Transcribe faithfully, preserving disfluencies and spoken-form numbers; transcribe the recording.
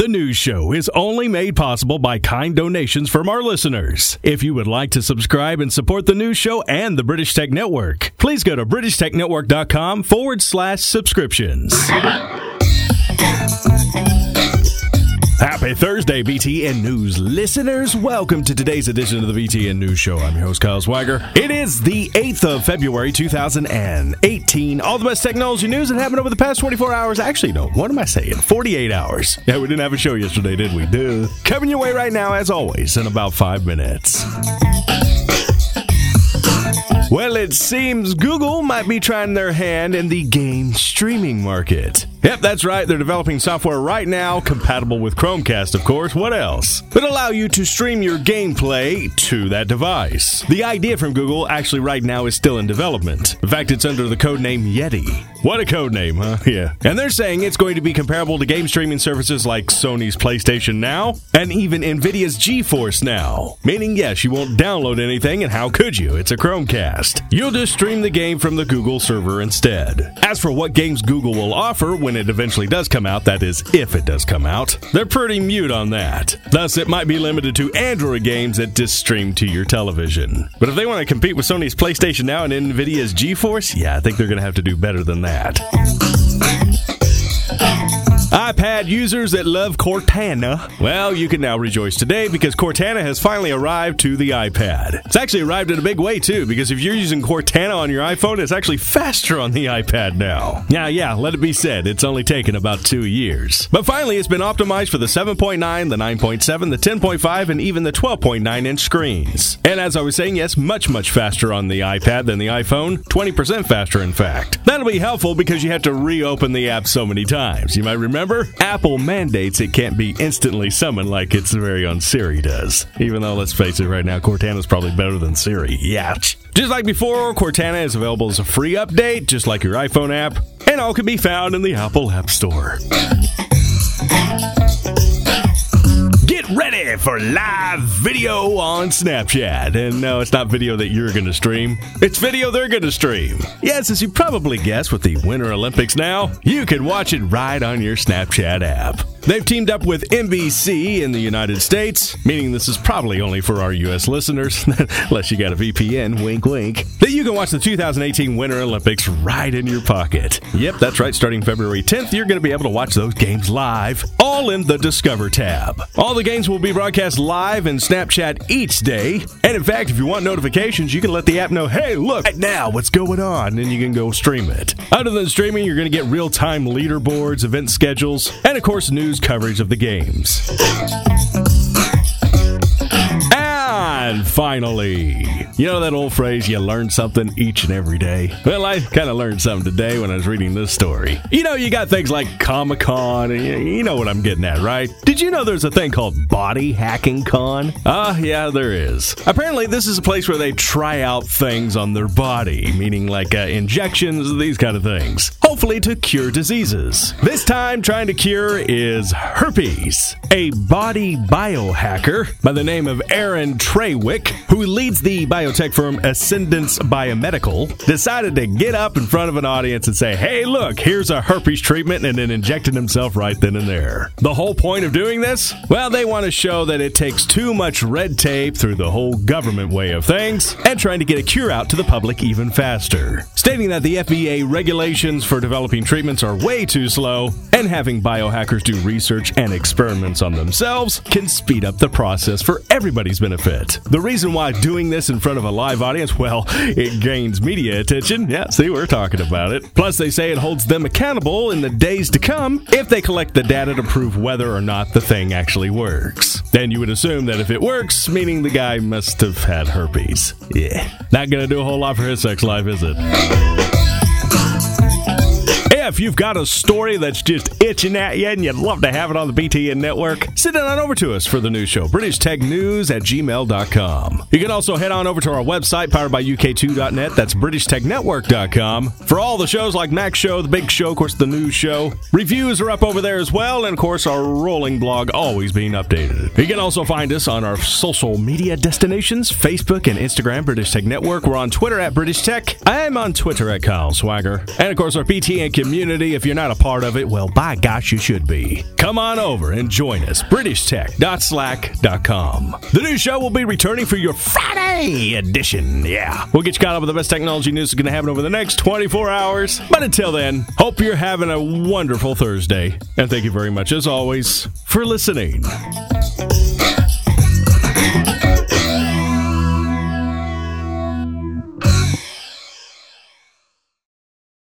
The news show is only made possible by kind donations from our listeners. If you would like to subscribe and support the news show and the British Tech Network, please go to britishtechnetwork.com forward slash subscriptions. Happy Thursday, B T N News listeners. Welcome to today's edition of the B T N News Show. I'm your host, Kyle Swagger. It is the eighth of February, two thousand eighteen. All the best technology news that happened over the past twenty-four hours. Actually, no, what am I saying? forty-eight hours. Yeah, we didn't have a show yesterday, did we? Duh. Coming your way right now, as always, in about five minutes. Well, it seems Google might be trying their hand in the game streaming market. Yep, that's right. They're developing software right now, compatible with Chromecast, of course. What else? That'll allow you to stream your gameplay to that device. The idea from Google actually right now is still in development. In fact, it's under the codename Yeti. What a codename, huh? Yeah. And they're saying it's going to be comparable to game streaming services like Sony's PlayStation Now and even Nvidia's GeForce Now. Meaning, yes, you won't download anything, and how could you? It's a Chromecast. You'll just stream the game from the Google server instead. As for what games Google will offer when it eventually does come out, that is, if it does come out, they're pretty mute on that. Thus, it might be limited to Android games that just stream to your television. But if they want to compete with Sony's PlayStation Now and Nvidia's GeForce, yeah, I think they're going to have to do better than that. iPad users that love Cortana, well, you can now rejoice today because Cortana has finally arrived to the iPad. It's actually arrived in a big way, too, because if you're using Cortana on your iPhone, it's actually faster on the iPad now. Yeah, yeah, let it be said, it's only taken about two years. But finally, it's been optimized for the seven point nine, the nine point seven, the ten point five, and even the twelve point nine inch screens. And as I was saying, yes, much, much faster on the iPad than the iPhone, twenty percent faster, in fact. That'll be helpful because you have to reopen the app so many times. You might remember Apple mandates it can't be instantly summoned like its very own Siri does. Even though, let's face it, right now, Cortana's probably better than Siri. Yatch. Just like before, Cortana is available as a free update, just like your iPhone app, and all can be found in the Apple App Store. Get ready for live video on Snapchat. And no, it's not video that you're going to stream. It's video they're going to stream. Yes, as you probably guessed, with the Winter Olympics now, you can watch it right on your Snapchat app. They've teamed up with N B C in the United States, meaning this is probably only for our U S listeners, unless you got a V P N, wink wink, that you can watch the two thousand eighteen Winter Olympics right in your pocket. Yep, that's right, starting February tenth, you're going to be able to watch those games live, all in the Discover tab. All the games will be broadcast live in Snapchat each day, and in fact, if you want notifications, you can let the app know, hey, look, right now, what's going on, and you can go stream it. Other than streaming, you're going to get real-time leaderboards, event schedules, and of course, news coverage of the games. And finally, you know that old phrase, you learn something each and every day? Well, I kind of learned something today when I was reading this story. You know, you got things like Comic-Con, and you know what I'm getting at, right? Did you know there's a thing called Body Hacking Con? Ah, uh, yeah, there is. Apparently, this is a place where they try out things on their body, meaning like uh, injections, these kind of things, hopefully to cure diseases. This time, trying to cure is herpes. A body biohacker by the name of Aaron Treywick, who leads the biotech firm Ascendance Biomedical, decided to get up in front of an audience and say, hey, look, here's a herpes treatment, and then injected himself right then and there. The whole point of doing this? Well, they want to show that it takes too much red tape through the whole government way of things and trying to get a cure out to the public even faster, stating that the F D A regulations for developing treatments are way too slow, and having biohackers do research and experiments on themselves can speed up the process for everybody's benefit. The reason why doing this in front of a live audience, well, it gains media attention. Yeah, see, we're talking about it. Plus, they say it holds them accountable in the days to come if they collect the data to prove whether or not the thing actually works. Then you would assume that if it works, meaning the guy must have had herpes. Yeah, not gonna do a whole lot for his sex life, is it? If you've got a story that's just itching at you and you'd love to have it on the B T N network, send it on over to us for the news show, british tech news at gmail dot com. You can also head on over to our website, powered by U K two dot net. That's british tech network dot com. For all the shows like Mac Show, The Big Show, of course, The News Show. Reviews are up over there as well, and of course, our rolling blog always being updated. You can also find us on our social media destinations, Facebook and Instagram, British Tech Network. We're on Twitter at British Tech. I'm on Twitter at Kyle Swagger. And of course, our B T N community community. If you're not a part of it, well, by gosh, you should be. Come on over and join us. british tech dot slack dot com. The new show will be returning for your Friday edition. Yeah. We'll get you caught up with the best technology news that's going to happen over the next twenty-four hours. But until then, hope you're having a wonderful Thursday. And thank you very much, as always, for listening.